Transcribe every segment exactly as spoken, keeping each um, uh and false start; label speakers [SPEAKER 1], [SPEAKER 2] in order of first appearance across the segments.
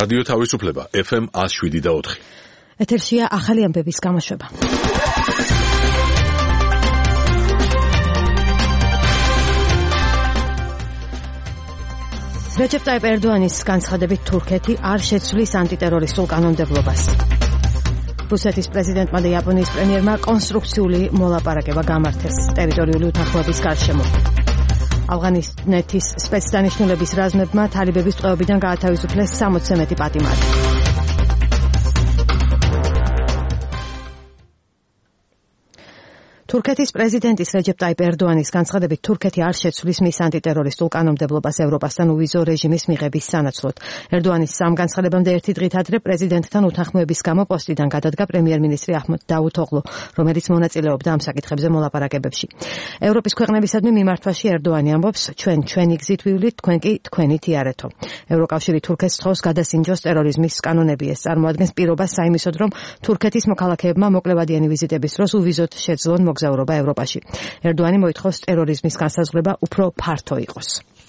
[SPEAKER 1] რადიო თავისუფლება ეფ ემ one oh seven და four.
[SPEAKER 2] ეთერშია ახალი ამბების გამოშვება. რეჯეპ ტაიპ ერდოანის განცხადებით თურქეთი არ შეცვლის ანტიტერორისტულ კანონმდებლობას. რუსეთის პრეზიდენტმა და იაპონიის პრემიერმა კონსტრუქციული მოლაპარაკება გამართეს ტერიტორიული უთანხმოების გარშემო. ავღანეთის სპეცდანიშნულების რაზმებმა თალიბების ტყვეობიდან გაათავისუფლეს სამოცზე მეტი პატიმარი. თურქეთის პრეზიდენტის რეჯეპ ტაიპ ერდოანის განცხადებით თურქეთი არ შეცვლის მის ანტიტერორისტულ კანონმდებლობას ევროპასთან უვიზო რეჟიმის მიღების სანაცვლოდ. ერდოანის სამ განცხადებამდე ერთი დღით ადრე პრეზიდენტთან უთანხმოების გამო პოსტიდან გადადგა პრემიერ-მინისტრი აჰმედ დავუთოღლუ, რომელიც მონაწილეობდა ამ საკითხებზე მოლაპარაკებებში. ევროპის ქვეყნებისადმი მიმართვაში ერდოანი ამბობს, ჩვენ ჩვენი გზით ვივლით, თქვენ კი თქვენით იარეთო. ევროკავშირი თურქეთს თხოვს გადასინჯოს ტერორიზმის კანონები. ეს წარმოადგენს პირობას საიმისოდ, რომ თურქეთის მოქალაქეებმა მოკლევადიანი ვიზიტების დროს უვიზოდ შეძლონ მოგზაურობა ევროპაში. ერდოანი მოითხოვს ტერორიზმის განსაზღვრება უფრო ფართო იყოს.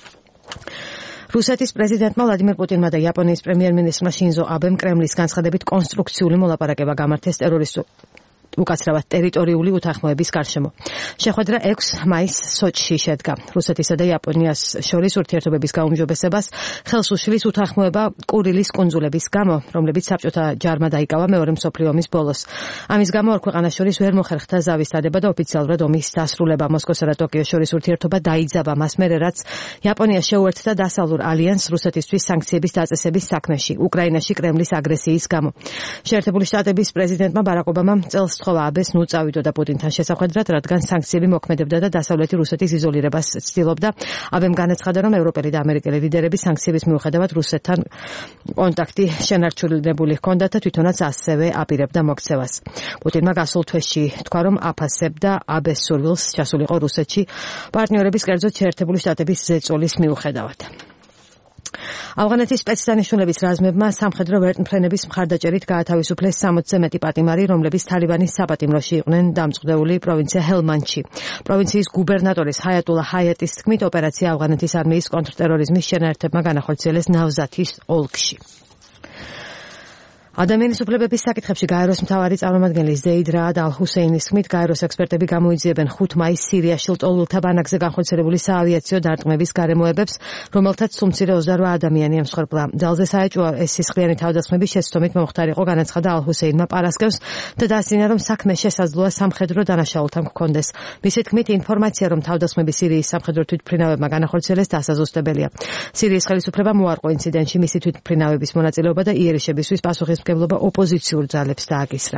[SPEAKER 2] რუსეთის პრეზიდენტმა ვლადიმერ პუტინმა და იაპონიის პრემიერ-მინისტრმა შინზო აბემ კრემლის განცხადებით კონსტრუქციული მოლაპარაკება გამართეს ტერორისტულ უკაცრავად ტერიტორიული უთანხმოების გარშემო. შეხვედრა ექვსი მაისს სოჩში შედგა. რუსეთისა და იაპონიას შორის ურთიერთობების გაუმჯობესებას ხელს უშლის უთანხმოება კურილის კუნძულების გამო, რომლებიც საბჭოთა ჯარმა დაიკავა მეორე მსოფლიო ომის ბოლოს. ამის გამო ორ ქვეყანას შორის ვერ მოხერხდა ზავის დადება და ოფიციალურად ომის დასრულება. მოსკოვსა და ტოკიოს შორის ურთიერთობა დაიძაბა მას მერე, რაც იაპონია შეუერთდა დასავლურ ალიანსს რუსეთისთვის სანქციების დაწესების საქმეში, უკრაინაში კრემლის აგრესიის გამო. შეერთებული შტატების პრეზიდენტმა ბარაკ ობამამ წელს სთხოვა აბეს ნუ წავიდოდა პუტინთან შესახვედრად, რადგან სანქციები მოქმედებდა და დასავლეთი რუსეთის იზოლირებას ცდილობდა. აბემ განაცხადა, რომ ევროპელი და ამერიკელი ლიდერები სანქციების მიუხედავად რუსეთთან კონტაქტი შენარჩუნებული ჰქონდათ და თვითონაც ასევე აპირებდა მოქცევას. პუტინმა გასულ თვეში თქვა, რომ აფასებდა აბეს სურვილს ჩასულიყო რუსეთში პარტნიორების, კერძოდ შეერთებული შტატების ზეწოლის მიუხედავად. ავღანეთის სპეცდანიშნულების რაზმებმა სამხედრო ვერტმფრენების მხარდაჭერით გაათავისუფლეს სამოცზე მეტი პატიმარი, რომლებიც თალიბანის საპატიმროში იყვნენ დამწყვდეული პროვინცია ჰელმანდში. პროვინციის გუბერნატორის ჰაიატულა ჰაიატის თქმით, ოპერაცია ავღანეთის არმიის კონტრტერორიზმის შენაერთებმა განახორციელეს ნავზათის ოლქში. ადამიანის უფლებების საკითხებში გაეროს მთავარი წარმომადგენელი ზეიდ რაად ალ-ჰუსეინის თქმით, გაეროს ექსპერტები გამოიძიებენ ხუთი მაისს სირიაში ლტოლვილთა ბანაკზე განხორციელებული საავიაციო დარტყმების გარემოებებს, რომელთაც სულ-მცირე ოცდარვა ადამიანი ემსხვერპლა. ძალზე საეჭვოა ეს სისხლიანი თავდასხმები შეცდომით მომხდარიყო, განაცხადა ალ-ჰუსეინმა პარასკევს და დაასწინა, რომ საქმე შესაძლოა სამხედრო დანაშაულთან გქონდეს. მისი თქმით, ინფორმაცია, რომ თავდასხმები სირიის სამხედრო თვითმფრინავებმა განახორციელეს, დასაზუსტებელია. სირიის ხელისუფლებამ უარყო ინციდენტში მისი თვითმფრინავების მონაწილეობა და იერიშებისთვის პასუხის მკვლობა ოპოზიციურ ძალებს დააკისრა.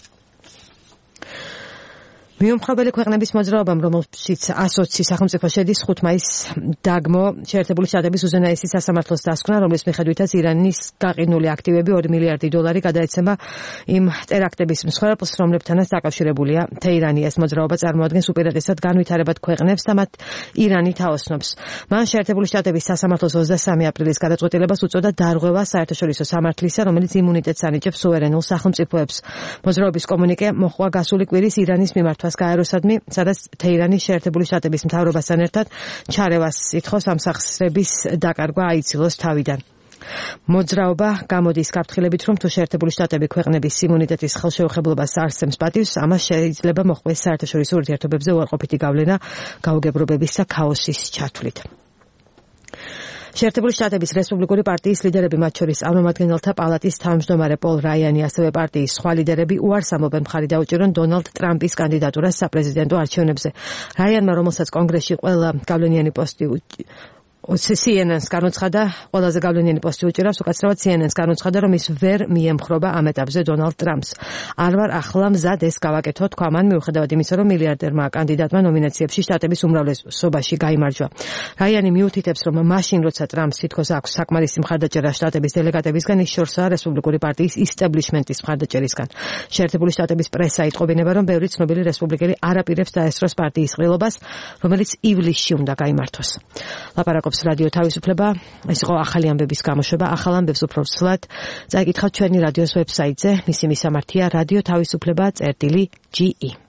[SPEAKER 2] მიუმხრობელი ქვეყნების მოძრაობამ, რომელშიც ასოცი სახელმწიფო შედის, ხუთი მაისს დაგმო შეერთებული შტატების უზენაესი სასამართლოს დასკვნა, რომლის მიხედვითაც ირანის გაყინული აქტივები ორი მილიარდი დოლარი გადაეცემა იმ ტერაქტების მსხვერპლს, რომლებთანაც დაკავშირებულია თეირანი. ეს მოძრაობა წარმოადგენს უპირატესად განვითარებად ქვეყნებს და მათ ირანი თაოსნობს. მან შეერთებული შტატების სასამართლოს ოცდასამი აპრილის გადაწყვეტილებას უწოდა დარღვევა საერთაშორისო სამართლისა, რომელიც იმუნიტეტს ანიჭებს სუვერენულ სახელმწიფოებს. მოძრაობის კომუნიკე მოჰყვა გასული კვირის ირანის მიმართვას გაეროსადმი, სადაც თეირანის შეერთებული შტატების მთავრობასთან ერთად ჩარევას ითხოვს ამ სახსრების დაკარგვა აიცილოს თავიდან. მოძრაობა გამოდის გაფრთხილებით, რომ თუ შეერთებული შტატები ქვეყნების იმუნიტეტის ხელშეუხებლობას არსემს პატივს, ამას შეიძლება მოჰყვეს საერთაშორისო ურთიერთობებზე უარყოფითი გავლენა გაუგებრობების და ქაოსის ჩათვლით. შეერთებული შტატების რესპუბლიკური პარტიის ლიდერები, მათ შორის წარმომადგენელთა პალატის თავმჯდომარე პოლ რაიანი, ასევე პარტიის სხვა ლიდერები უარს ამობენ მხარი დაუჭირონ დონალდ ტრამპის კანდიდატურას საპრეზიდენტო არჩევნებზე. რაიანმა, რომელსაც კონგრესში ყველა გავლენიანი პოსტი C N N-ს განუცხადა, ყველაზე გავლენიანი პოსტი უჭირავს, უკაცრავად C N N-ს განუცხადა, რომ ის ვერ მიემხრობა ამ ეტაპზე დონალდ ტრამპს. არ ვარ ახლა მზად ეს გავაკეთო, თქვა მან, მიუხედავად იმისა, რომ მილიარდერმა კანდიდატმა ნომინაციებში შტატების უმრავლესობაში გაიმარჯვა. რაიანი მიუთითებს, რომ მაშინ, როცა ტრამპს თითქოს აქვს საკმარისი მხარდაჭერა შტატების დელეგატებისგან, ის შორსაა რესპუბლიკური პარტიის ისტაბლიშმენტის მხარდაჭერისგან. შეერთებული შტატების პრესა იტყობინება, რომ ბევრი ცნობილი რესპუბლიკელი არ აპირებს დაესწროს პარტიის ყრილობას, რომელიც ივლისში უნდა გაიმართოს. ლაპარაკობს რადიო თავისუფლება, ეს იყო ახალი ამბების გამოშვება. ახალ ამბებს უფრო ცვლად წაიკითხავთ ჩვენი რადიოს ვებსაიტზე, მისი მისამართია რადიო თავისუფლება წერტილი G E.